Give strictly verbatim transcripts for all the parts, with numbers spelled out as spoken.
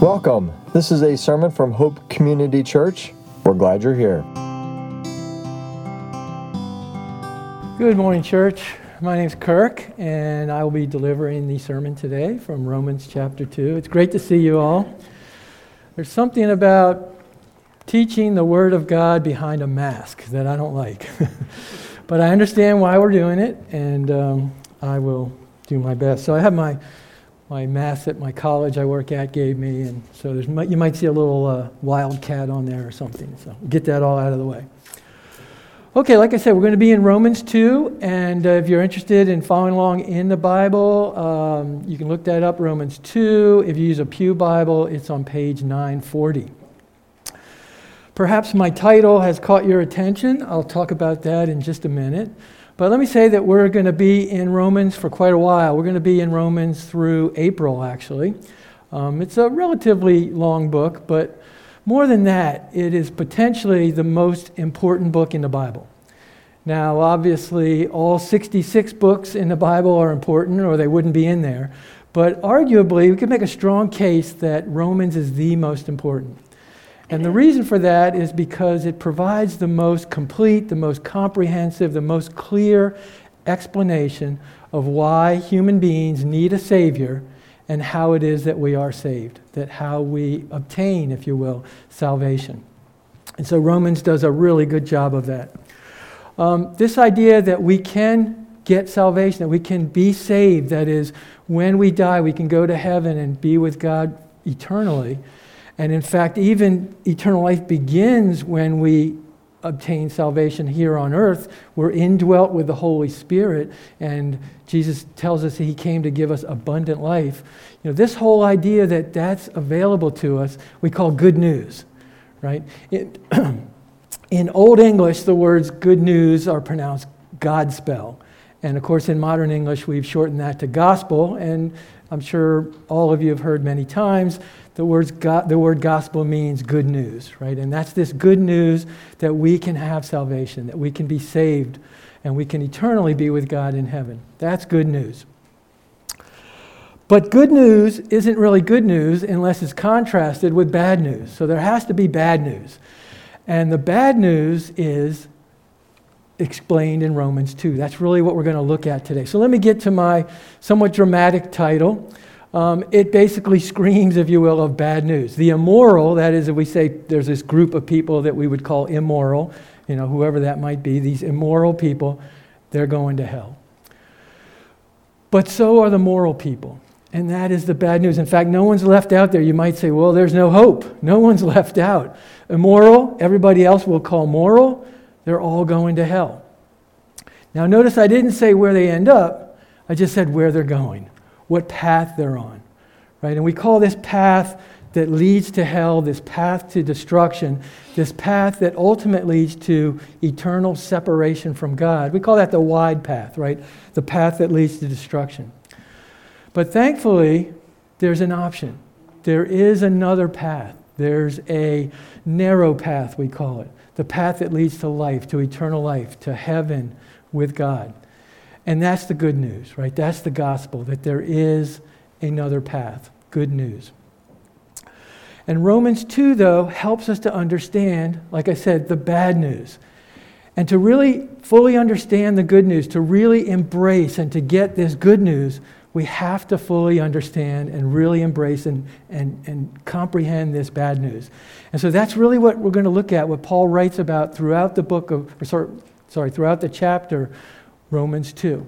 Welcome. This is a sermon from Hope Community Church. We're glad you're here. Good morning, church. My name's Kirk, and I will be delivering the sermon today from Romans chapter two. It's great to see you all. There's something about teaching the Word of God behind a mask that I don't like. But I understand why we're doing it, and um, I will do my best. So I have my my mask that my college I work at gave me, and so there's you might see a little uh, wildcat on there or something. So get that all out of the way. Okay, like I said, we're going to be in Romans two, and uh, if you're interested in following along in the Bible, um, you can look that up, Romans two. If you use a Pew Bible, it's on page nine forty. Perhaps my title has caught your attention. I'll talk about that in just a minute. But let me say that we're going to be in Romans for quite a while. We're going to be in Romans through April, actually. Um, it's a relatively long book, but more than that, it is potentially the most important book in the Bible. Now, obviously, all sixty-six books in the Bible are important, or they wouldn't be in there. But arguably, we could make a strong case that Romans is the most important. And the reason for that is because it provides the most complete, the most comprehensive, the most clear explanation of why human beings need a Savior and how it is that we are saved, that how we obtain, if you will, salvation. And so Romans does a really good job of that. Um, this idea that we can get salvation, that we can be saved, that is, when we die, we can go to heaven and be with God eternally. And in fact, even eternal life begins when we obtain salvation here on earth. We're indwelt with the Holy Spirit, and Jesus tells us that He came to give us abundant life. You know, this whole idea that that's available to us, we call good news, right? It, in Old English, the words good news are pronounced Godspell. And of course, in modern English, we've shortened that to gospel, and I'm sure all of you have heard many times the words go- the word gospel means good news, right? And that's this good news that we can have salvation, that we can be saved, and we can eternally be with God in heaven. That's good news. But good news isn't really good news unless it's contrasted with bad news. So there has to be bad news. And the bad news is explained in Romans two. That's really what we're going to look at today. So let me get to my somewhat dramatic title. Um, it basically screams, if you will, of bad news. The immoral, that is, if we say there's this group of people that we would call immoral, you know, whoever that might be, these immoral people, they're going to hell. But so are the moral people. And that is the bad news. In fact, no one's left out there. You might say, well, there's no hope. No one's left out. Immoral, everybody else will call moral. They're all going to hell. Now notice I didn't say where they end up. I just said where they're going, what path they're on, right? And we call this path that leads to hell, this path to destruction, this path that ultimately leads to eternal separation from God. We call that the wide path, right? The path that leads to destruction. But thankfully, there's an option. There is another path. There's a narrow path, we call it. The path that leads to life, to eternal life, to heaven with God. And that's the good news, right? That's the gospel, that there is another path. Good news. And Romans two, though, helps us to understand, like I said, the bad news. And to really fully understand the good news, to really embrace and to get this good news, we have to fully understand and really embrace and, and, and comprehend this bad news. And so that's really what we're going to look at, what Paul writes about throughout the book of, or sorry, sorry, throughout the chapter, Romans two.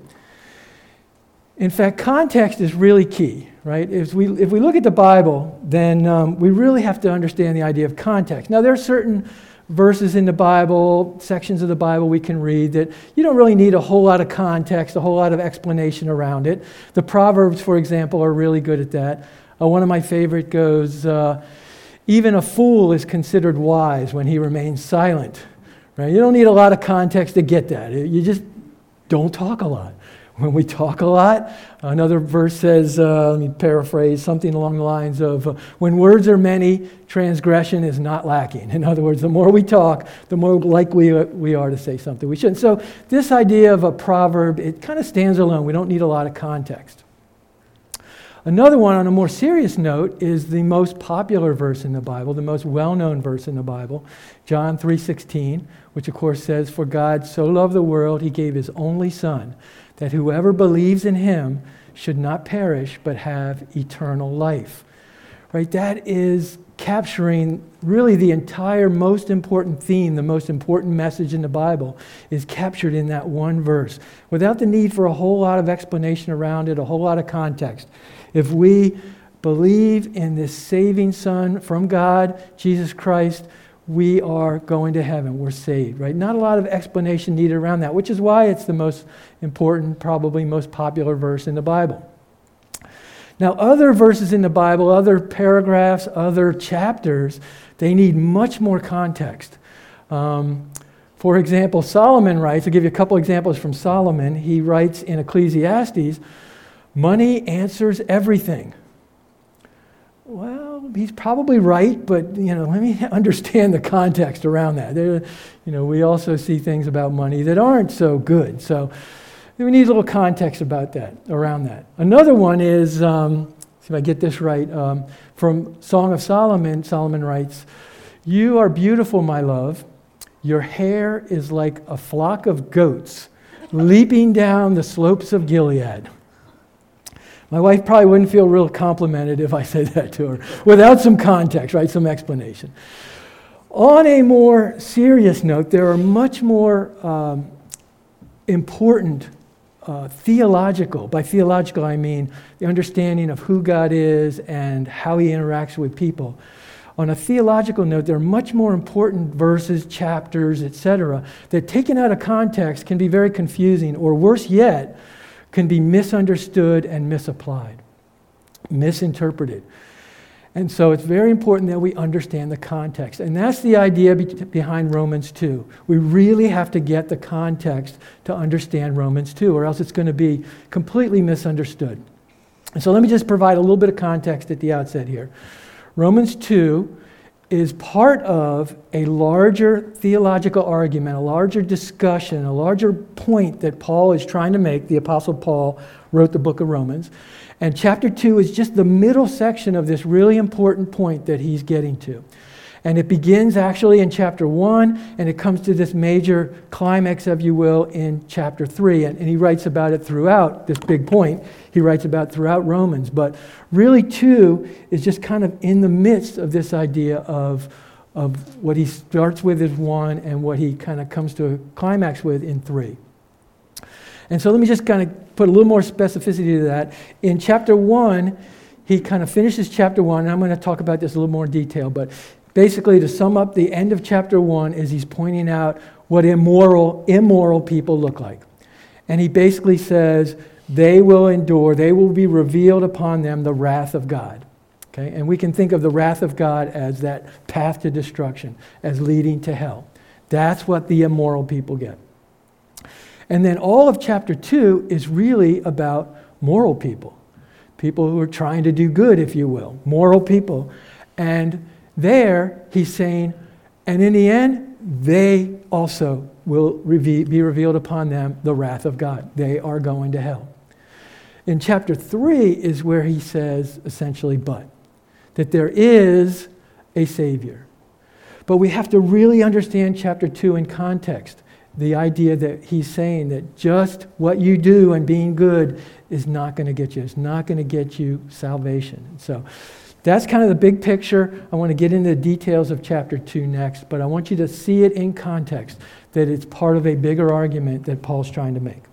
In fact, context is really key, right? If we if we look at the Bible, then um, we really have to understand the idea of context. Now, there are certain verses in the Bible, sections of the Bible we can read that you don't really need a whole lot of context, a whole lot of explanation around it. The Proverbs, for example, are really good at that. Uh, one of my favorite goes, uh, even a fool is considered wise when he remains silent. Right? You don't need a lot of context to get that. You just don't talk a lot. When we talk a lot, another verse says, uh, let me paraphrase, something along the lines of, uh, when words are many, transgression is not lacking. In other words, the more we talk, the more likely we are to say something we shouldn't. So this idea of a proverb, it kind of stands alone. We don't need a lot of context. Another one on a more serious note is the most popular verse in the Bible, the most well-known verse in the Bible, John three sixteen, which of course says, "For God so loved the world, he gave his only Son, that whoever believes in him should not perish, but have eternal life." Right? That is capturing really the entire most important theme, the most important message in the Bible is captured in that one verse, without the need for a whole lot of explanation around it, a whole lot of context. If we believe in this saving Son from God, Jesus Christ, we are going to heaven. We're saved, right? Not a lot of explanation needed around that, which is why it's the most important, probably most popular verse in the Bible. Now, other verses in the Bible, other paragraphs, other chapters, they need much more context. Um, for example, Solomon writes, I'll give you a couple examples from Solomon. He writes in Ecclesiastes, "Money answers everything." Well, he's probably right, but you know, let me understand the context around that. There, you know, we also see things about money that aren't so good. So we need a little context about that, around that. Another one is, um, see if I get this right, um, from Song of Solomon, Solomon writes, "You are beautiful, my love. Your hair is like a flock of goats leaping down the slopes of Gilead." My wife probably wouldn't feel real complimented if I said that to her, without some context, right, some explanation. On a more serious note, there are much more um, important Uh, theological, by theological I mean the understanding of who God is and how he interacts with people. On a theological note, there are much more important verses, chapters, et cetera, that taken out of context can be very confusing, or worse yet, can be misunderstood and misapplied, misinterpreted. And so it's very important that we understand the context. And that's the idea be- behind Romans two. We really have to get the context to understand Romans two, or else it's going to be completely misunderstood. And so let me just provide a little bit of context at the outset here. Romans two is part of a larger theological argument, a larger discussion, a larger point that Paul is trying to make. The Apostle Paul wrote the book of Romans. And chapter two is just the middle section of this really important point that he's getting to. And it begins actually in chapter one, and it comes to this major climax, if you will, in chapter three. And, and he writes about it throughout, this big point, he writes about throughout Romans. But really two is just kind of in the midst of this idea of, of what he starts with as one and what he kind of comes to a climax with in three. And so let me just kind of put a little more specificity to that. In chapter one, he kind of finishes chapter one, and I'm going to talk about this a little more in detail, but basically to sum up the end of chapter one is he's pointing out what immoral, immoral people look like. And he basically says they will endure, they will be revealed upon them the wrath of God. Okay? And we can think of the wrath of God as that path to destruction, as leading to hell. That's what the immoral people get. And then all of chapter two is really about moral people. People who are trying to do good, if you will. Moral people. And there he's saying, and in the end, they also will reve- be revealed upon them the wrath of God. They are going to hell. In chapter three is where he says, essentially, but. That there is a Savior. But we have to really understand chapter two in context. The idea that he's saying that just what you do and being good is not going to get you. It's not going to get you salvation. So that's kind of the big picture. I want to get into the details of chapter two next, but I want you to see it in context, that it's part of a bigger argument that Paul's trying to make.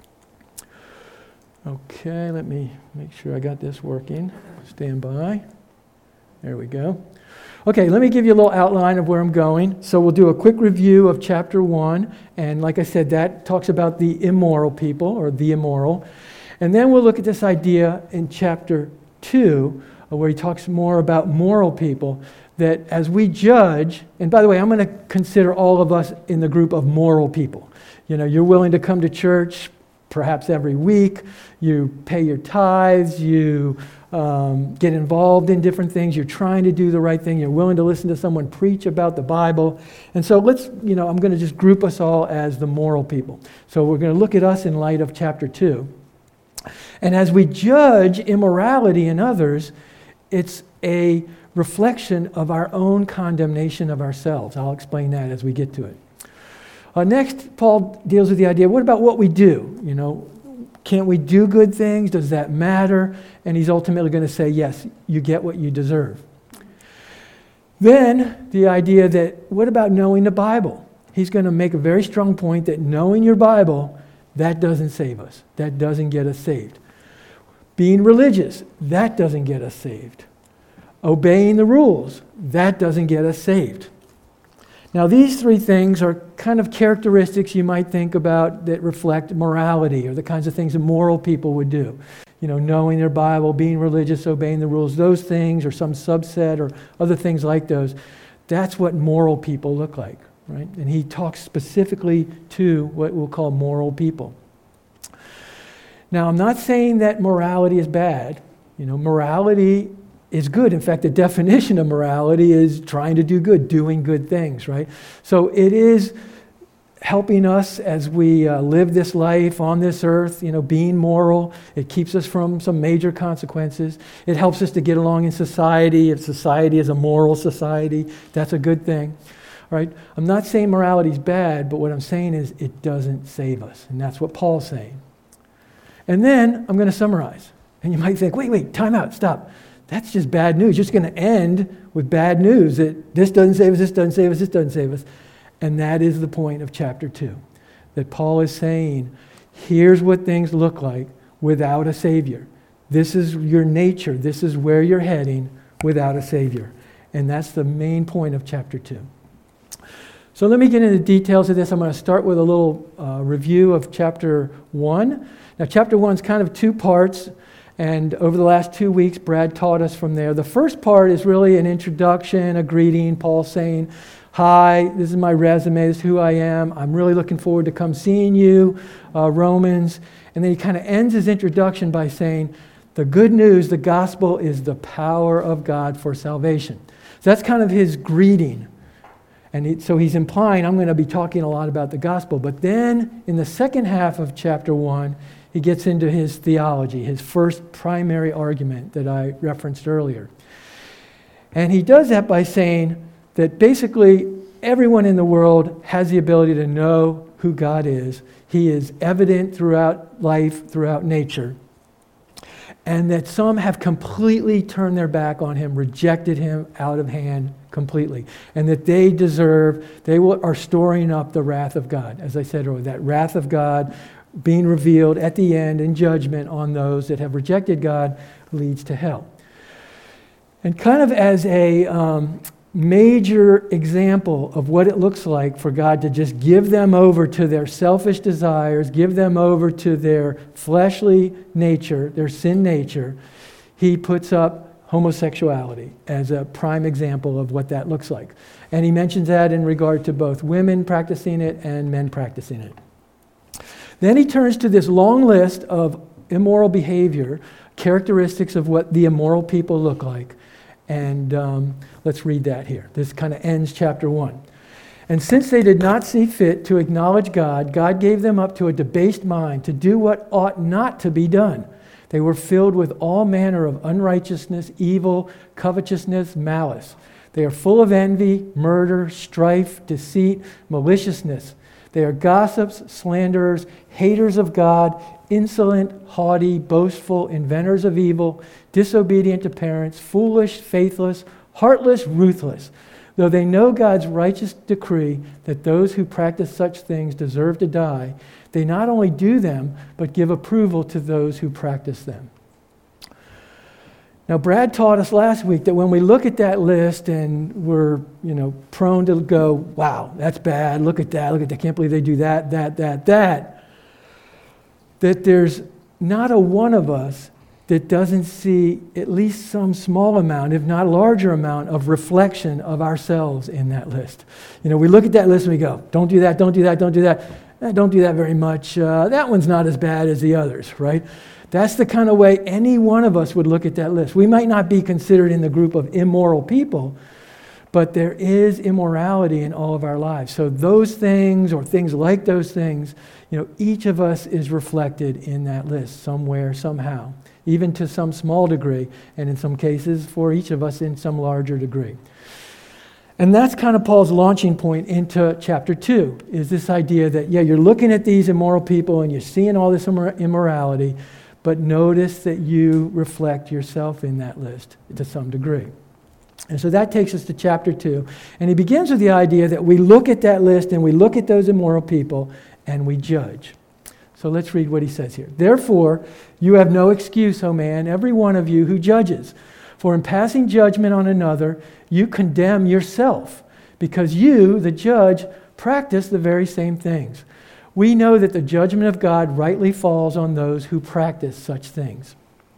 Okay, let me make sure I got this working. Stand by. There we go. Okay, let me give you a little outline of where I'm going. So we'll do a quick review of chapter one. And like I said, that talks about the immoral people, or the immoral. And then we'll look at this idea in chapter two, where he talks more about moral people, that as we judge, and by the way, I'm going to consider all of us in the group of moral people. You know, you're willing to come to church perhaps every week, you pay your tithes, you um, get involved in different things, you're trying to do the right thing, you're willing to listen to someone preach about the Bible. And so let's, you know, I'm going to just group us all as the moral people. So we're going to look at us in light of chapter two. And as we judge immorality in others, it's a reflection of our own condemnation of ourselves. I'll explain that as we get to it. Uh, next, Paul deals with the idea, what about what we do? You know, can't we do good things? Does that matter? And he's ultimately going to say, yes, you get what you deserve. Then, the idea that, what about knowing the Bible? He's going to make a very strong point that knowing your Bible, that doesn't save us. That doesn't get us saved. Being religious, that doesn't get us saved. Obeying the rules, that doesn't get us saved. Now, these three things are kind of characteristics you might think about that reflect morality or the kinds of things that moral people would do. You know, knowing their Bible, being religious, obeying the rules, those things or some subset or other things like those. That's what moral people look like, right? And he talks specifically to what we'll call moral people. Now, I'm not saying that morality is bad. You know, morality is good. In fact, the definition of morality is trying to do good, doing good things, right? So it is helping us as we uh, live this life on this earth, you know, being moral. It keeps us from some major consequences. It helps us to get along in society. If society is a moral society, that's a good thing, right? I'm not saying morality is bad, but what I'm saying is it doesn't save us, and that's what Paul's saying. And then I'm going to summarize. And you might think, wait, wait, time out, stop. That's just bad news. You're just going to end with bad news that this doesn't save us, this doesn't save us, this doesn't save us. And that is the point of chapter two. That Paul is saying, here's what things look like without a Savior. This is your nature. This is where you're heading without a Savior. And that's the main point of chapter two. So let me get into the details of this. I'm going to start with a little uh, review of chapter one. Now, chapter one is kind of two parts. And over the last two weeks, Brad taught us from there. The first part is really an introduction, a greeting. Paul saying, hi, this is my resume, this is who I am. I'm really looking forward to come seeing you, uh, Romans. And then he kind of ends his introduction by saying, the good news, the gospel, is the power of God for salvation. So that's kind of his greeting. And he, so he's implying, I'm going to be talking a lot about the gospel. But then in the second half of chapter one, he gets into his theology, his first primary argument that I referenced earlier. And he does that by saying that basically everyone in the world has the ability to know who God is. He is evident throughout life, throughout nature. And that some have completely turned their back on him, rejected him out of hand completely. And that they deserve, they are storing up the wrath of God. As I said earlier, that wrath of God being revealed at the end in judgment on those that have rejected God leads to hell. And kind of as a um, major example of what it looks like for God to just give them over to their selfish desires, give them over to their fleshly nature, their sin nature, he puts up homosexuality as a prime example of what that looks like. And he mentions that in regard to both women practicing it and men practicing it. Then he turns to this long list of immoral behavior, characteristics of what the immoral people look like. And um, let's read that here. This kind of ends chapter one. And since they did not see fit to acknowledge God, God gave them up to a debased mind to do what ought not to be done. They were filled with all manner of unrighteousness, evil, covetousness, malice. They are full of envy, murder, strife, deceit, maliciousness. They are gossips, slanderers, haters of God, insolent, haughty, boastful, inventors of evil, disobedient to parents, foolish, faithless, heartless, ruthless. Though they know God's righteous decree that those who practice such things deserve to die, they not only do them, but give approval to those who practice them. Now, Brad taught us last week that when we look at that list and we're, you know, prone to go, wow, that's bad, look at that, look at that, I can't believe they do that, that, that, that, that there's not a one of us that doesn't see at least some small amount, if not larger amount, of reflection of ourselves in that list. You know, we look at that list and we go, don't do that, don't do that, don't do that. Eh, don't do that very much. Uh, that one's not as bad as the others, right? That's the kind of way any one of us would look at that list. We might not be considered in the group of immoral people, But there is immorality in all of our lives. So those things or things like those things, you know, each of us is reflected in that list somewhere, somehow, even to some small degree, and in some cases for each of us in some larger degree. And that's kind of Paul's launching point into chapter two, is this idea that, yeah, you're looking at these immoral people and you're seeing all this immor- immorality, but notice that you reflect yourself in that list to some degree. And so that takes us to chapter two. And he begins with the idea that we look at that list and we look at those immoral people and we judge. So let's read what he says here. Therefore, you have no excuse, O man, every one of you who judges. For in passing judgment on another, you condemn yourself, because you, the judge, practice the very same things. We know that the judgment of God rightly falls on those who practice such things.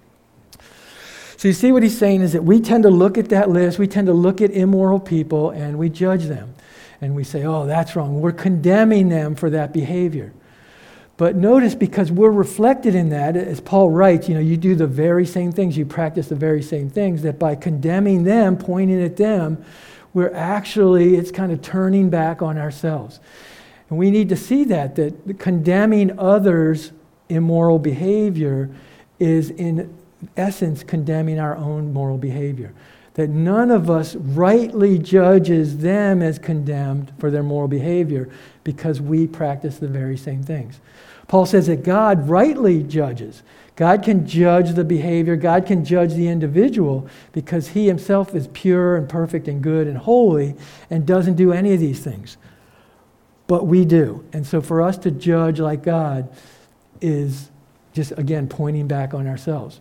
So you see what he's saying is that we tend to look at that list, we tend to look at immoral people, and we judge them. And we say, oh, that's wrong. We're condemning them for that behavior. But notice, because we're reflected in that, as Paul writes, you know, you do the very same things, you practice the very same things, that by condemning them, pointing at them, we're actually, it's kind of turning back on ourselves. And we need to see that, that condemning others' immoral behavior is in essence condemning our own moral behavior. That none of us rightly judges them as condemned for their moral behavior because we practice the very same things. Paul says that God rightly judges. God can judge the behavior. God can judge the individual because he himself is pure and perfect and good and holy and doesn't do any of these things. But we do. And so for us to judge like God is just, again, pointing back on ourselves.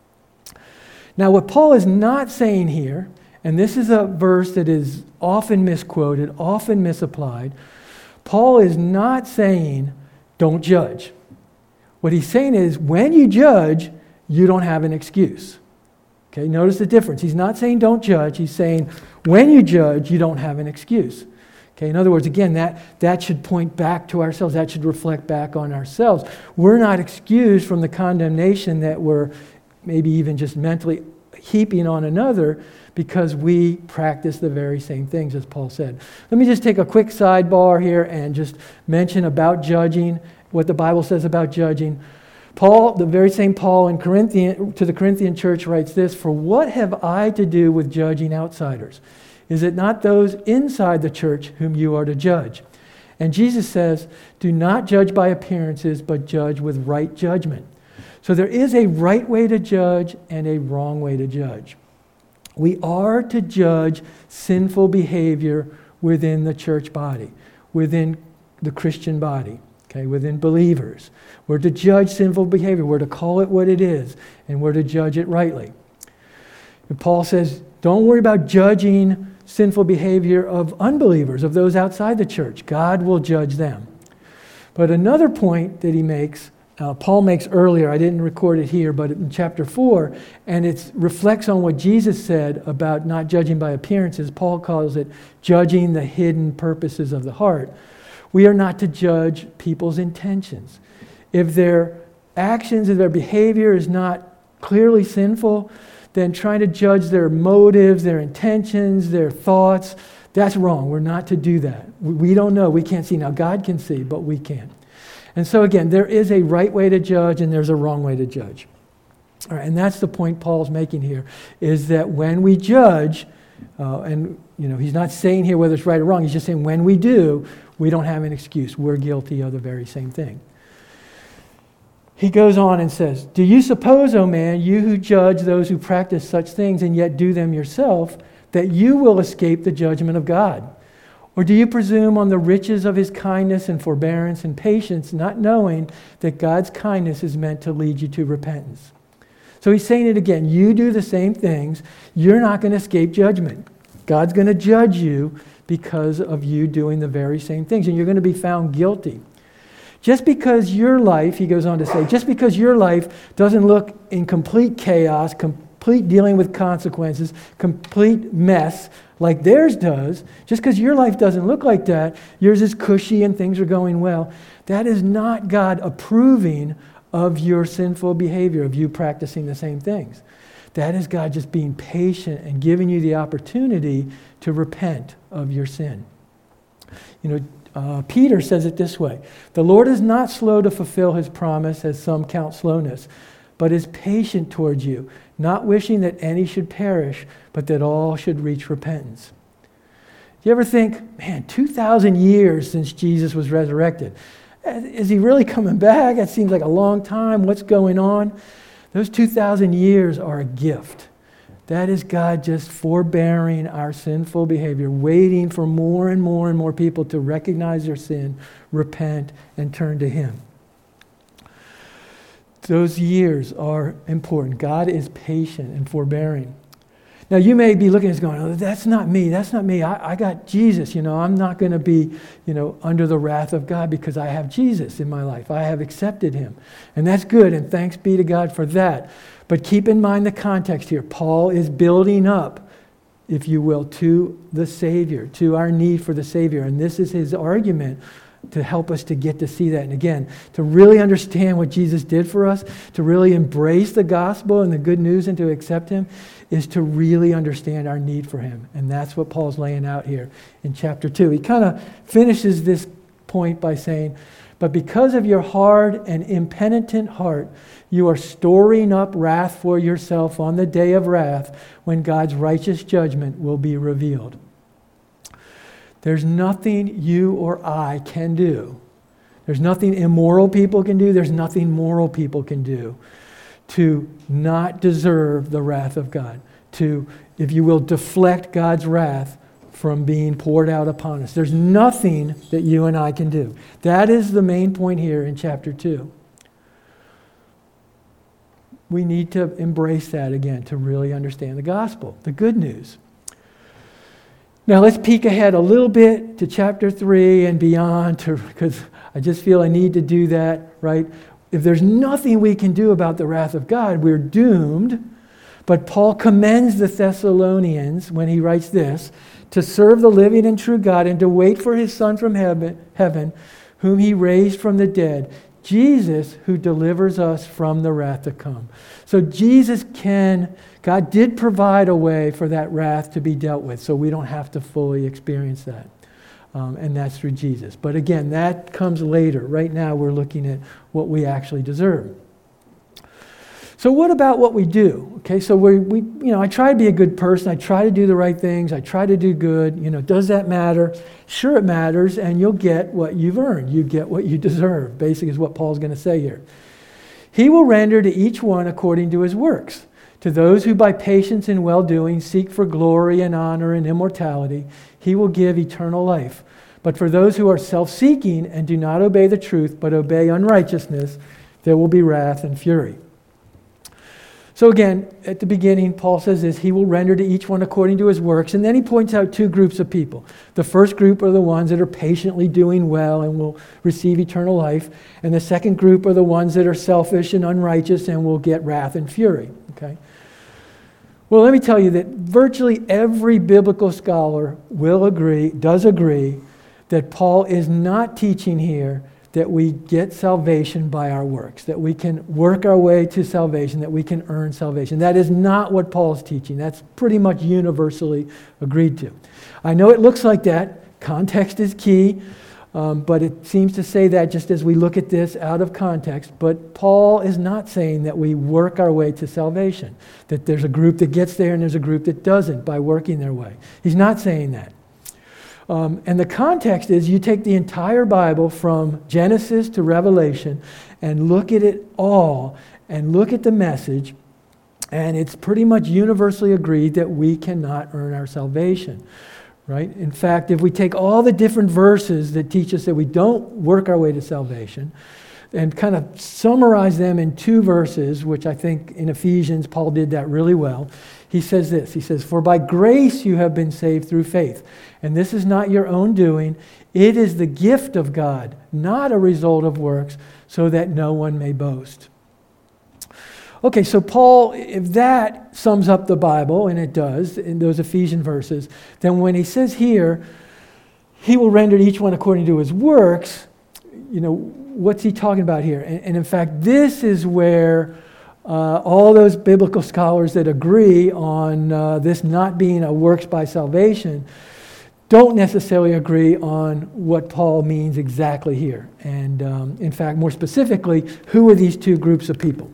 Now, what Paul is not saying here, and this is a verse that is often misquoted, often misapplied, Paul is not saying, don't judge. What he's saying is, when you judge, you don't have an excuse. Okay, notice the difference. He's not saying don't judge. He's saying, when you judge, you don't have an excuse. Okay, in other words, again, that, that should point back to ourselves. That should reflect back on ourselves. We're not excused from the condemnation that we're maybe even just mentally heaping on another because we practice the very same things, as Paul said. Let me just take a quick sidebar here and just mention about judging, what the Bible says about judging. Paul, the very same Paul in Corinthian, to the Corinthian church writes this, "For what have I to do with judging outsiders? Is it not those inside the church whom you are to judge?" And Jesus says, "Do not judge by appearances, but judge with right judgment." So there is a right way to judge and a wrong way to judge. We are to judge sinful behavior within the church body, within the Christian body, okay, within believers. We're to judge sinful behavior. We're to call it what it is, and we're to judge it rightly. And Paul says, don't worry about judging sinful behavior of unbelievers, of those outside the church. God will judge them. But another point that he makes, Uh, Paul makes earlier, I didn't record it here, but in chapter four, and it reflects on what Jesus said about not judging by appearances. Paul calls it judging the hidden purposes of the heart. We are not to judge people's intentions. If their actions, if their behavior is not clearly sinful, then trying to judge their motives, their intentions, their thoughts, that's wrong. We're not to do that. We don't know. We can't see. Now, God can see, but we can't. And so again, there is a right way to judge and there's a wrong way to judge. All right, and that's the point Paul's making here, is that when we judge, uh, and you know, he's not saying here whether it's right or wrong, he's just saying when we do, we don't have an excuse. We're guilty of the very same thing. He goes on and says, "Do you suppose, O man, you who judge those who practice such things and yet do them yourself, that you will escape the judgment of God? Or do you presume on the riches of his kindness and forbearance and patience, not knowing that God's kindness is meant to lead you to repentance?" So he's saying it again. You do the same things. You're not going to escape judgment. God's going to judge you because of you doing the very same things, and you're going to be found guilty. Just because your life, he goes on to say, just because your life doesn't look in complete chaos, complete dealing with consequences, complete mess, like theirs does, just because your life doesn't look like that, yours is cushy and things are going well, that is not God approving of your sinful behavior, of you practicing the same things. That is God just being patient and giving you the opportunity to repent of your sin. You know, uh, Peter says it this way: the Lord is not slow to fulfill his promise, as some count slowness, but is patient towards you, not wishing that any should perish, but that all should reach repentance. Do you ever think, man, two thousand years since Jesus was resurrected? Is he really coming back? It seems like a long time. What's going on? Those two thousand years are a gift. That is God just forbearing our sinful behavior, waiting for more and more and more people to recognize their sin, repent, and turn to him. Those years are important. God is patient and forbearing. Now, you may be looking at this going, oh, that's not me, that's not me. I, I got Jesus, you know. I'm not going to be, you know, under the wrath of God because I have Jesus in my life. I have accepted him. And that's good, and thanks be to God for that. But keep in mind the context here. Paul is building up, if you will, to the Savior, to our need for the Savior. And this is his argument to help us to get to see that. And again, to really understand what Jesus did for us, to really embrace the gospel and the good news and to accept him, is to really understand our need for him. And that's what Paul's laying out here in chapter two. He kind of finishes this point by saying, but because of your hard and impenitent heart, you are storing up wrath for yourself on the day of wrath when God's righteous judgment will be revealed. There's nothing you or I can do. There's nothing immoral people can do. There's nothing moral people can do to not deserve the wrath of God, to, if you will, deflect God's wrath from being poured out upon us. There's nothing that you and I can do. That is the main point here in chapter two. We need to embrace that again to really understand the gospel, the good news. Now let's peek ahead a little bit to chapter three and beyond, because I just feel I need to do that, right? If there's nothing we can do about the wrath of God, we're doomed. But Paul commends the Thessalonians when he writes this, to serve the living and true God and to wait for his Son from heaven, heaven, whom he raised from the dead, Jesus, who delivers us from the wrath to come. So Jesus can, God did provide a way for that wrath to be dealt with, so we don't have to fully experience that. Um, and that's through Jesus. But again, that comes later. Right now, we're looking at what we actually deserve. So what about what we do? Okay, so we, we, you know, I try to be a good person. I try to do the right things. I try to do good. You know, does that matter? Sure, it matters, and you'll get what you've earned. You get what you deserve, basically is what Paul's going to say here. He will render to each one according to his works. To those who by patience and well-doing seek for glory and honor and immortality, he will give eternal life. But for those who are self-seeking and do not obey the truth, but obey unrighteousness, there will be wrath and fury. So again, at the beginning, Paul says this, he will render to each one according to his works. And then he points out two groups of people. The first group are the ones that are patiently doing well and will receive eternal life. And the second group are the ones that are selfish and unrighteous and will get wrath and fury. Okay. Well, let me tell you that virtually every biblical scholar will agree, does agree, that Paul is not teaching here that we get salvation by our works, that we can work our way to salvation, that we can earn salvation. That is not what Paul's teaching. That's pretty much universally agreed to. I know it looks like that. Context is key, um, but it seems to say that just as we look at this out of context. But Paul is not saying that we work our way to salvation, that there's a group that gets there and there's a group that doesn't by working their way. He's not saying that. Um, and the context is you take the entire Bible from Genesis to Revelation and look at it all and look at the message, and it's pretty much universally agreed that we cannot earn our salvation, right? In fact, if we take all the different verses that teach us that we don't work our way to salvation and kind of summarize them in two verses, which I think in Ephesians, Paul did that really well. He says this, he says, "For by grace you have been saved through faith. And this is not your own doing. It is the gift of God, not a result of works, so that no one may boast." Okay, so Paul, if that sums up the Bible, and it does, in those Ephesian verses, then when he says here, he will render to each one according to his works, you know, what's he talking about here? And, and in fact, this is where Uh, all those biblical scholars that agree on uh, this not being a works by salvation don't necessarily agree on what Paul means exactly here. And um, in fact, more specifically, who are these two groups of people?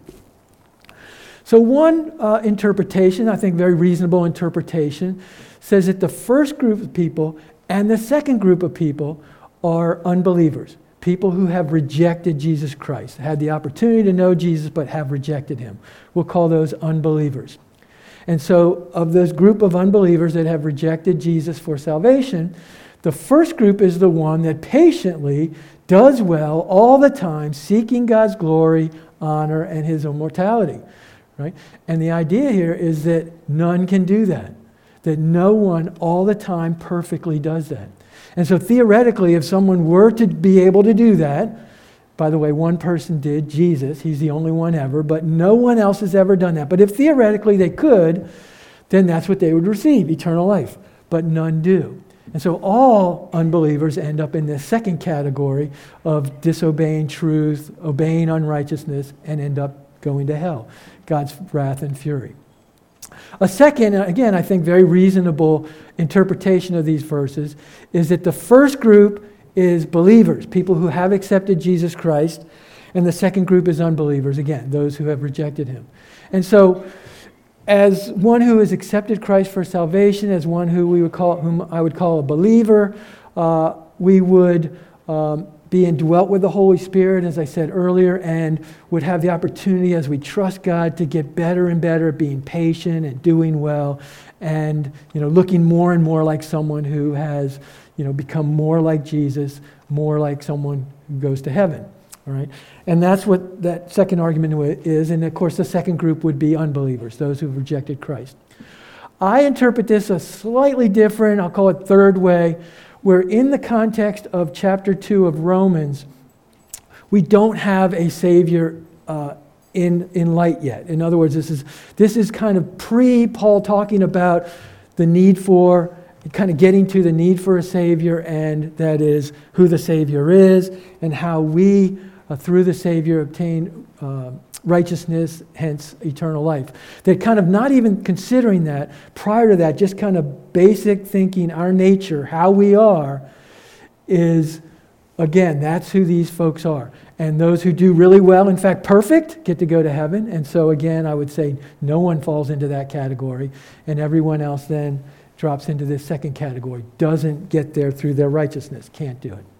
So one uh, interpretation, I think very reasonable interpretation, says that the first group of people and the second group of people are unbelievers. People who have rejected Jesus Christ, had the opportunity to know Jesus but have rejected him. We'll call those unbelievers. And so of this group of unbelievers that have rejected Jesus for salvation, the first group is the one that patiently does well all the time, seeking God's glory, honor, and his immortality. Right? And the idea here is that none can do that, that no one all the time perfectly does that. And so theoretically, if someone were to be able to do that, by the way, one person did, Jesus, he's the only one ever, but no one else has ever done that. But if theoretically they could, then that's what they would receive, eternal life. But none do. And so all unbelievers end up in this second category of disobeying truth, obeying unrighteousness, and end up going to hell, God's wrath and fury. A second, again, I think very reasonable interpretation of these verses is that the first group is believers, people who have accepted Jesus Christ, and the second group is unbelievers, again, those who have rejected him. And so, as one who has accepted Christ for salvation, as one who we would call, whom I would call a believer, uh, we would um, be indwelt with the Holy Spirit, as I said earlier, and would have the opportunity as we trust God to get better and better at being patient and doing well, and you know, looking more and more like someone who has, you know, become more like Jesus, more like someone who goes to heaven. All right, and that's what that second argument is. And of course, the second group would be unbelievers, those who've rejected Christ. I interpret this a slightly different, I'll call it third way, where in the context of chapter two of Romans, we don't have a Savior uh, in, in light yet. In other words, this is, this is kind of pre-Paul talking about the need for, kind of getting to the need for a Savior, and that is who the Savior is, and how we, uh, through the Savior, obtain uh, righteousness, hence eternal life. They're kind of not even considering that. Prior to that, just kind of basic thinking, our nature, how we are, is, again, that's who these folks are. And those who do really well, in fact, perfect, get to go to heaven. And so, again, I would say no one falls into that category, and everyone else then drops into this second category, doesn't get there through their righteousness, can't do it.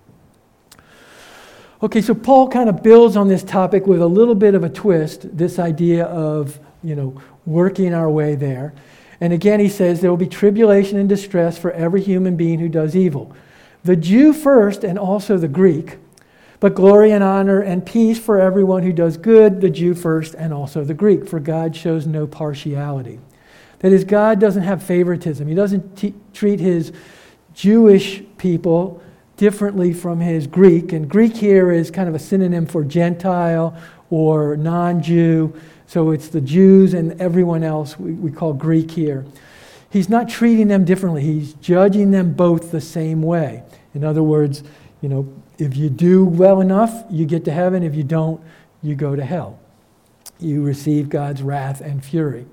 Okay, so Paul kind of builds on this topic with a little bit of a twist, this idea of, you know, working our way there. And again, he says there will be tribulation and distress for every human being who does evil. The Jew first and also the Greek, but glory and honor and peace for everyone who does good, the Jew first and also the Greek, for God shows no partiality. That is, God doesn't have favoritism. He doesn't t- treat his Jewish people differently from his Greek. And Greek here is kind of a synonym for Gentile or non-Jew. So it's the Jews and everyone else we, we call Greek here. He's not treating them differently. He's judging them both the same way. In other words, you know, if you do well enough, you get to heaven. If you don't, you go to hell. You receive God's wrath and fury.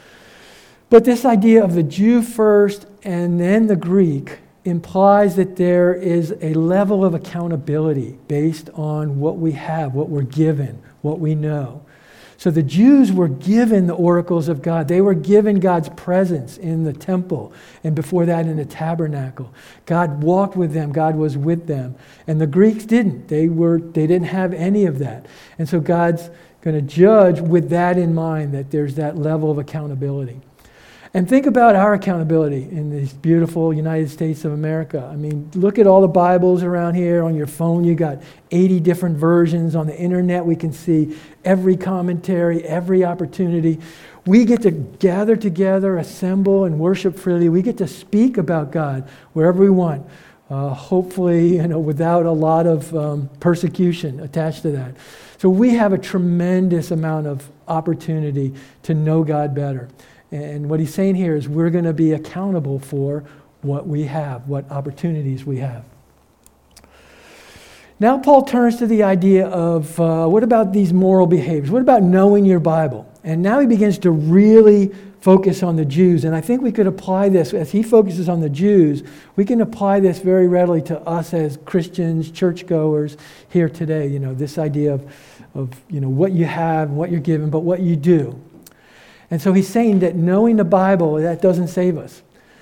But this idea of the Jew first and then the Greek implies that there is a level of accountability based on what we have, what we're given, what we know. So the Jews were given the oracles of God. They were given God's presence in the temple, and before that in the tabernacle. God walked with them. God was with them. And the Greeks didn't. They were. They didn't have any of that. And so God's going to judge with that in mind, that there's that level of accountability. And think about our accountability in this beautiful United States of America. I mean, look at all the Bibles around here. On your phone, you got eighty different versions. On the internet, we can see every commentary, every opportunity. We get to gather together, assemble, and worship freely. We get to speak about God wherever we want. Uh, hopefully, you know, without a lot of um, persecution attached to that. So we have a tremendous amount of opportunity to know God better. And what he's saying here is we're going to be accountable for what we have, what opportunities we have. Now Paul turns to the idea of uh, what about these moral behaviors? What about knowing your Bible? And now he begins to really focus on the Jews. And I think we could apply this, as he focuses on the Jews, we can apply this very readily to us as Christians, churchgoers here today. You know, this idea of, of you know, what you have, what you're given, but what you do. And so he's saying that knowing the Bible, that doesn't save us.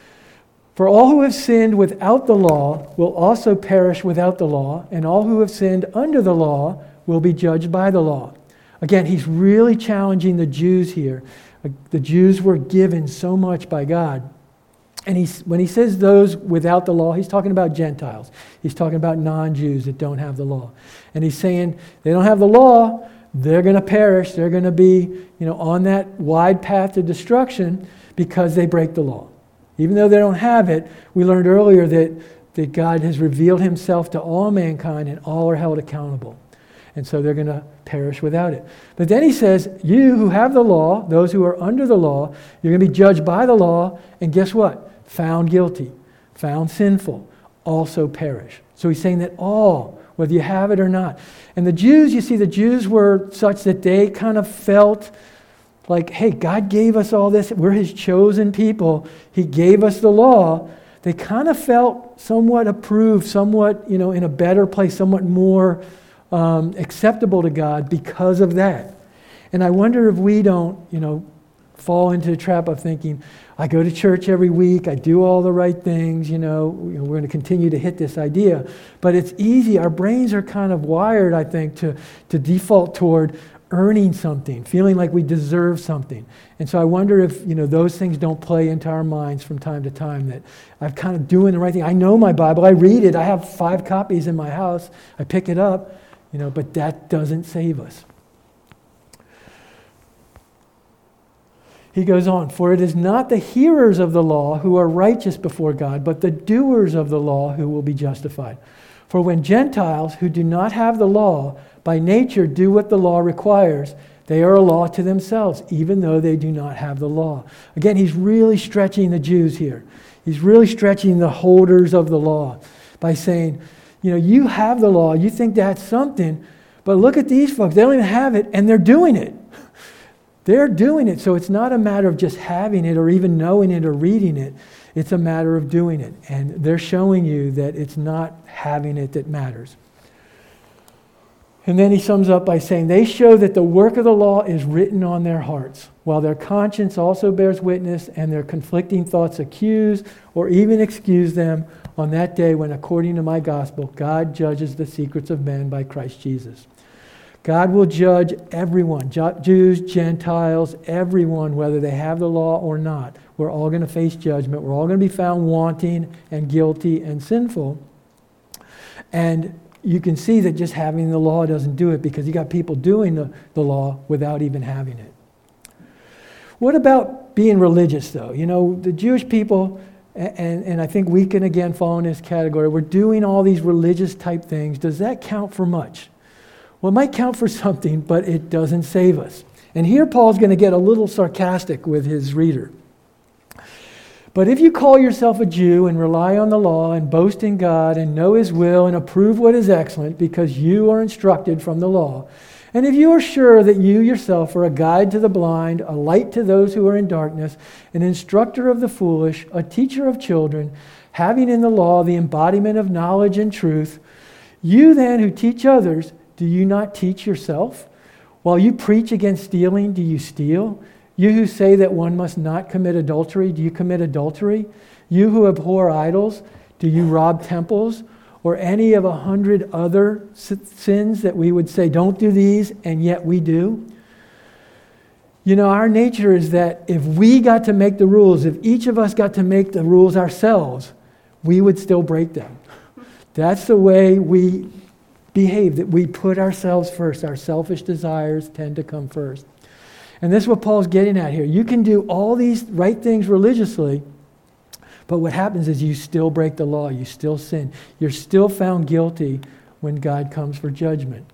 For all who have sinned without the law will also perish without the law, and all who have sinned under the law will be judged by the law. Again, he's really challenging the Jews here. The Jews were given so much by God. And he's, when he says those without the law, he's talking about Gentiles. He's talking about non-Jews that don't have the law. And he's saying they don't have the law, they're going to perish, they're going to be, you know, on that wide path to destruction because they break the law. Even though they don't have it, we learned earlier that, that God has revealed himself to all mankind and all are held accountable. And so they're going to perish without it. But then he says, you who have the law, those who are under the law, you're going to be judged by the law, and guess what? Found guilty, found sinful, also perish. So he's saying that all, whether you have it or not. And the Jews, you see, the Jews were such that they kind of felt like, hey, God gave us all this. We're his chosen people. He gave us the law. They kind of felt somewhat approved, somewhat, you know, in a better place, somewhat more Um, acceptable to God because of that. And I wonder if we don't, you know, fall into the trap of thinking, I go to church every week, I do all the right things, you know, we're going to continue to hit this idea. But it's easy, our brains are kind of wired, I think, to, to default toward earning something, feeling like we deserve something. And so I wonder if, you know, those things don't play into our minds from time to time, that I'm kind of doing the right thing. I know my Bible, I read it, I have five copies in my house, I pick it up. You know, but that doesn't save us. He goes on, for it is not the hearers of the law who are righteous before God, but the doers of the law who will be justified. For when Gentiles who do not have the law by nature do what the law requires, they are a law to themselves, even though they do not have the law. Again, he's really stretching the Jews here. He's really stretching the holders of the law by saying, you know, you have the law, you think that's something, but look at these folks, they don't even have it, and they're doing it. They're doing it, so it's not a matter of just having it or even knowing it or reading it. It's a matter of doing it, and they're showing you that it's not having it that matters. And then he sums up by saying, they show that the work of the law is written on their hearts, while their conscience also bears witness, and their conflicting thoughts accuse or even excuse them on that day when, according to my gospel, God judges the secrets of men by Christ Jesus. God will judge everyone, Jews, Gentiles, everyone, whether they have the law or not. We're all going to face judgment. We're all going to be found wanting and guilty and sinful. And you can see that just having the law doesn't do it, because you got people doing the, the law without even having it. What about being religious, though? You know, the Jewish people, and, and I think we can again fall in this category, we're doing all these religious type things. Does that count for much? Well, it might count for something, but it doesn't save us. And here Paul's going to get a little sarcastic with his reader. But if you call yourself a Jew and rely on the law and boast in God and know his will and approve what is excellent because you are instructed from the law, and if you are sure that you yourself are a guide to the blind, a light to those who are in darkness, an instructor of the foolish, a teacher of children, having in the law the embodiment of knowledge and truth, you then who teach others, do you not teach yourself? While you preach against stealing, do you steal? You who say that one must not commit adultery, do you commit adultery? You who abhor idols, do you rob temples? Or any of a hundred other sins that we would say, don't do these, and yet we do? You know, our nature is that if we got to make the rules, if each of us got to make the rules ourselves, we would still break them. That's the way we behave, that we put ourselves first. Our selfish desires tend to come first. And this is what Paul's getting at here. You can do all these right things religiously, but what happens is you still break the law. You still sin. You're still found guilty when God comes for judgment.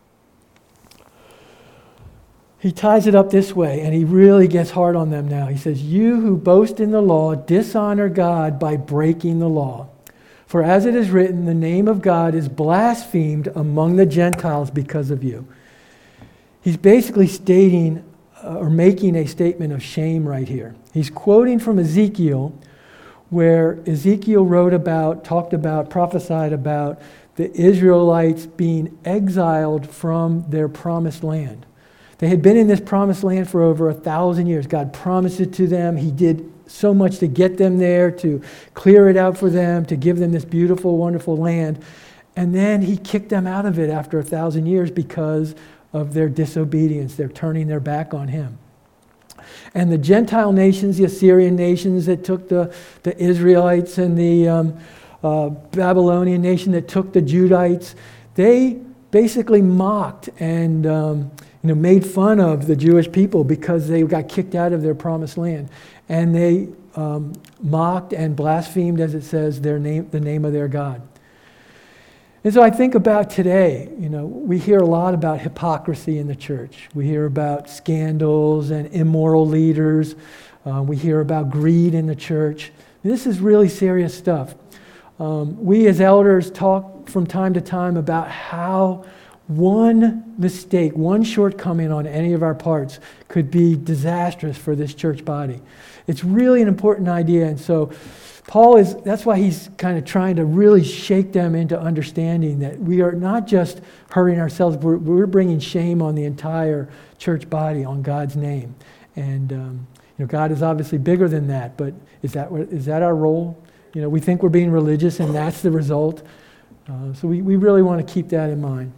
He ties it up this way, and he really gets hard on them now. He says, you who boast in the law dishonor God by breaking the law. For as it is written, the name of God is blasphemed among the Gentiles because of you. He's basically stating uh, or making a statement of shame right here. He's quoting from Ezekiel, where Ezekiel wrote about, talked about, prophesied about the Israelites being exiled from their promised land. They had been in this promised land for over a thousand years. God promised it to them. He did so much to get them there, to clear it out for them, to give them this beautiful, wonderful land. And then he kicked them out of it after a thousand years because of their disobedience. They're turning their back on him. And the Gentile nations, the Assyrian nations that took the, the Israelites, and the um, uh, Babylonian nation that took the Judites, they basically mocked and um, you know, made fun of the Jewish people because they got kicked out of their promised land. And they um, mocked and blasphemed, as it says, their name, the name of their God. And so I think about today, you know, we hear a lot about hypocrisy in the church. We hear about scandals and immoral leaders. Uh, we hear about greed in the church. This is really serious stuff. Um, we as elders talk from time to time about how one mistake, one shortcoming on any of our parts could be disastrous for this church body. It's really an important idea, and so Paul is, that's why he's kind of trying to really shake them into understanding that we are not just hurting ourselves, we're, we're bringing shame on the entire church body, on God's name. And um, you know, God is obviously bigger than that, but is that what, is that our role? You know, we think we're being religious and that's the result. Uh, so we, we really want to keep that in mind.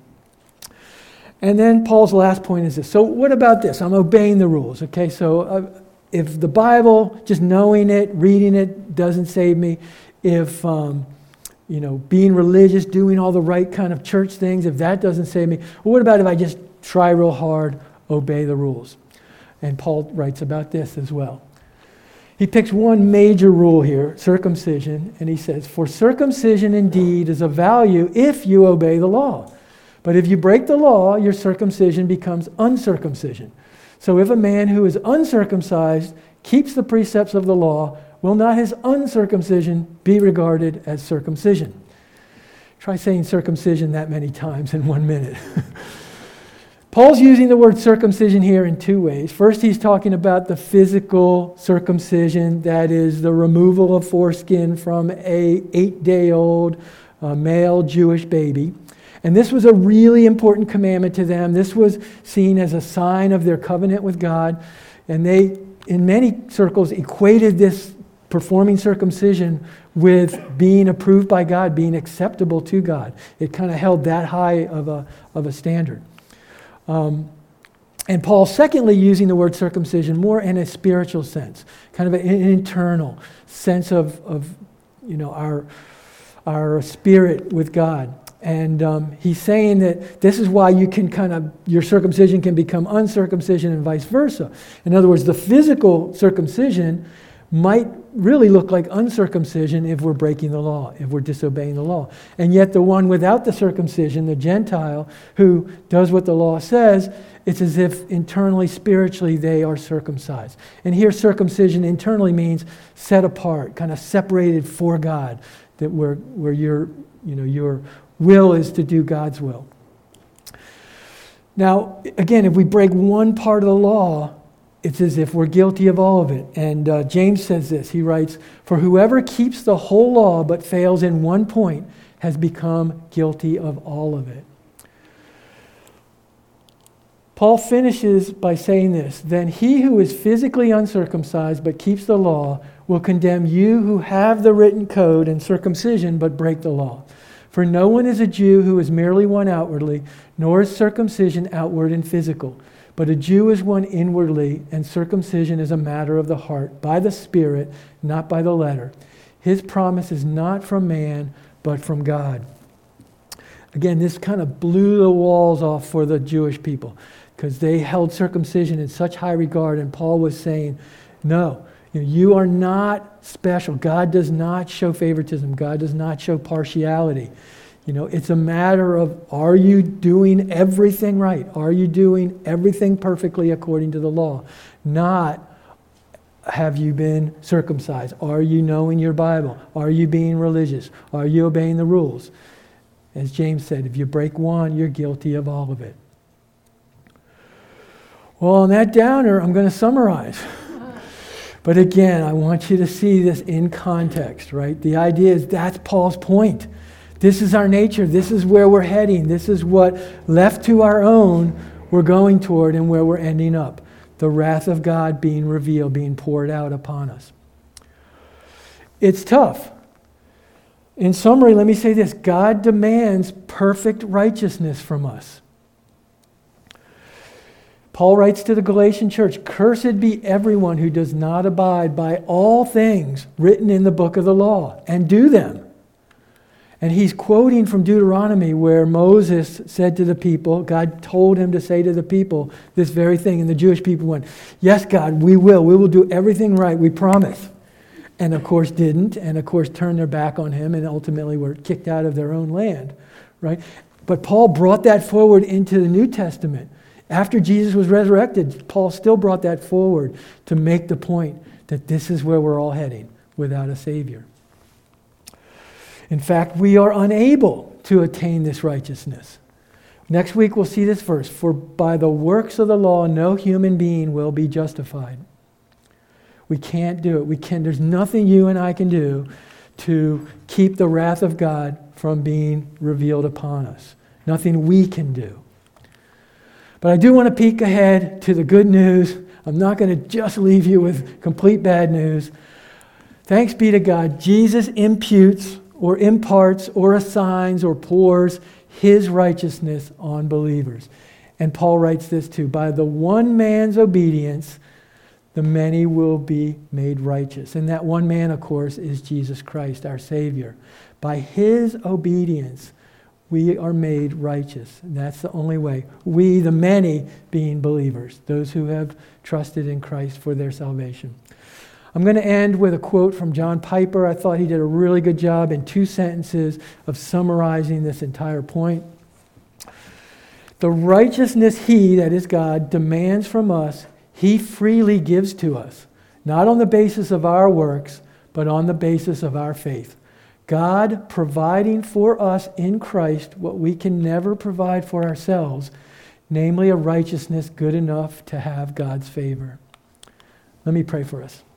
And then Paul's last point is this. So what about this? I'm obeying the rules, okay? So uh, if the Bible, just knowing it, reading it, doesn't save me, if, um, you know, being religious, doing all the right kind of church things, if that doesn't save me, well, what about if I just try real hard, obey the rules? And Paul writes about this as well. He picks one major rule here, circumcision, and he says, for circumcision indeed is of value if you obey the law. But if you break the law, your circumcision becomes uncircumcision. So if a man who is uncircumcised keeps the precepts of the law, will not his uncircumcision be regarded as circumcision? Try saying circumcision that many times in one minute. Paul's using the word circumcision here in two ways. First, he's talking about the physical circumcision, that is the removal of foreskin from a eight-day-old uh, male Jewish baby. And this was a really important commandment to them. This was seen as a sign of their covenant with God. And they, in many circles, equated this performing circumcision with being approved by God, being acceptable to God. It kind of held that high of a, of a standard. Um, and Paul, secondly, using the word circumcision more in a spiritual sense, kind of an internal sense of, of you know, our, our spirit with God. And um, he's saying that this is why you can kind of, your circumcision can become uncircumcision and vice versa. In other words, the physical circumcision might really look like uncircumcision if we're breaking the law, if we're disobeying the law. And yet the one without the circumcision, the Gentile, who does what the law says, it's as if internally, spiritually, they are circumcised. And here circumcision internally means set apart, kind of separated for God, that where, where your, you know, your will is to do God's will. Now, again, if we break one part of the law, it's as if we're guilty of all of it. And uh, James says this. He writes, for whoever keeps the whole law but fails in one point has become guilty of all of it. Paul finishes by saying this, then he who is physically uncircumcised but keeps the law will condemn you who have the written code and circumcision but break the law. For no one is a Jew who is merely one outwardly, nor is circumcision outward and physical. But a Jew is one inwardly, and circumcision is a matter of the heart, by the Spirit, not by the letter. His promise is not from man, but from God. Again, this kind of blew the walls off for the Jewish people, because they held circumcision in such high regard, and Paul was saying, no, you are not special. God does not show favoritism. God does not show partiality. You know, it's a matter of, are you doing everything right? Are you doing everything perfectly according to the law? Not, have you been circumcised? Are you knowing your Bible? Are you being religious? Are you obeying the rules? As James said, if you break one, you're guilty of all of it. Well, on that downer, I'm going to summarize. But again, I want you to see this in context, right? The idea is that's Paul's point. This is our nature. This is where we're heading. This is what, left to our own, we're going toward and where we're ending up. The wrath of God being revealed, being poured out upon us. It's tough. In summary, let me say this. God demands perfect righteousness from us. Paul writes to the Galatian church, "Cursed be everyone who does not abide by all things written in the book of the law and do them." And he's quoting from Deuteronomy where Moses said to the people, God told him to say to the people this very thing. And the Jewish people went, "Yes, God, we will. We will do everything right. We promise." And of course didn't. And of course turned their back on him and ultimately were kicked out of their own land. Right? But Paul brought that forward into the New Testament. After Jesus was resurrected, Paul still brought that forward to make the point that this is where we're all heading without a Savior. In fact, we are unable to attain this righteousness. Next week we'll see this verse. "For by the works of the law no human being will be justified." We can't do it. We can. There's nothing you and I can do to keep the wrath of God from being revealed upon us. Nothing we can do. But I do want to peek ahead to the good news. I'm not going to just leave you with complete bad news. Thanks be to God, Jesus imputes or imparts or assigns or pours his righteousness on believers. And Paul writes this too. By the one man's obedience, the many will be made righteous. And that one man, of course, is Jesus Christ, our Savior. By his obedience, we are made righteous. And that's the only way. We, the many, being believers, those who have trusted in Christ for their salvation. I'm going to end with a quote from John Piper. I thought he did a really good job in two sentences of summarizing this entire point. The righteousness he, that is God, demands from us, he freely gives to us, not on the basis of our works, but on the basis of our faith. God providing for us in Christ what we can never provide for ourselves, namely a righteousness good enough to have God's favor. Let me pray for us.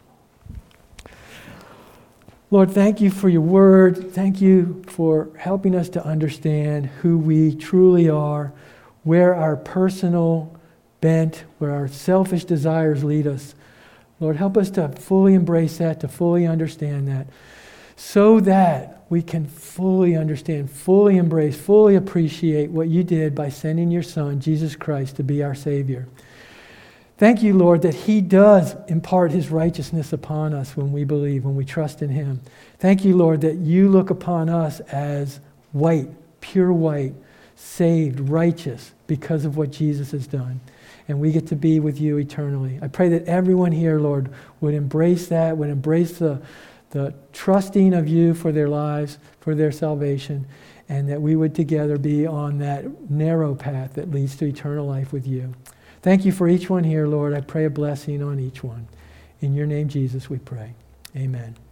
Lord, thank you for your word. Thank you for helping us to understand who we truly are, where our personal bent, where our selfish desires lead us. Lord, help us to fully embrace that, to fully understand that, so that we can fully understand, fully embrace, fully appreciate what you did by sending your Son, Jesus Christ, to be our Savior. Thank you, Lord, that he does impart his righteousness upon us when we believe, when we trust in him. Thank you, Lord, that you look upon us as white, pure white, saved, righteous, because of what Jesus has done. And we get to be with you eternally. I pray that everyone here, Lord, would embrace that, would embrace the, the trusting of you for their lives, for their salvation, and that we would together be on that narrow path that leads to eternal life with you. Thank you for each one here, Lord. I pray a blessing on each one. In your name, Jesus, we pray. Amen.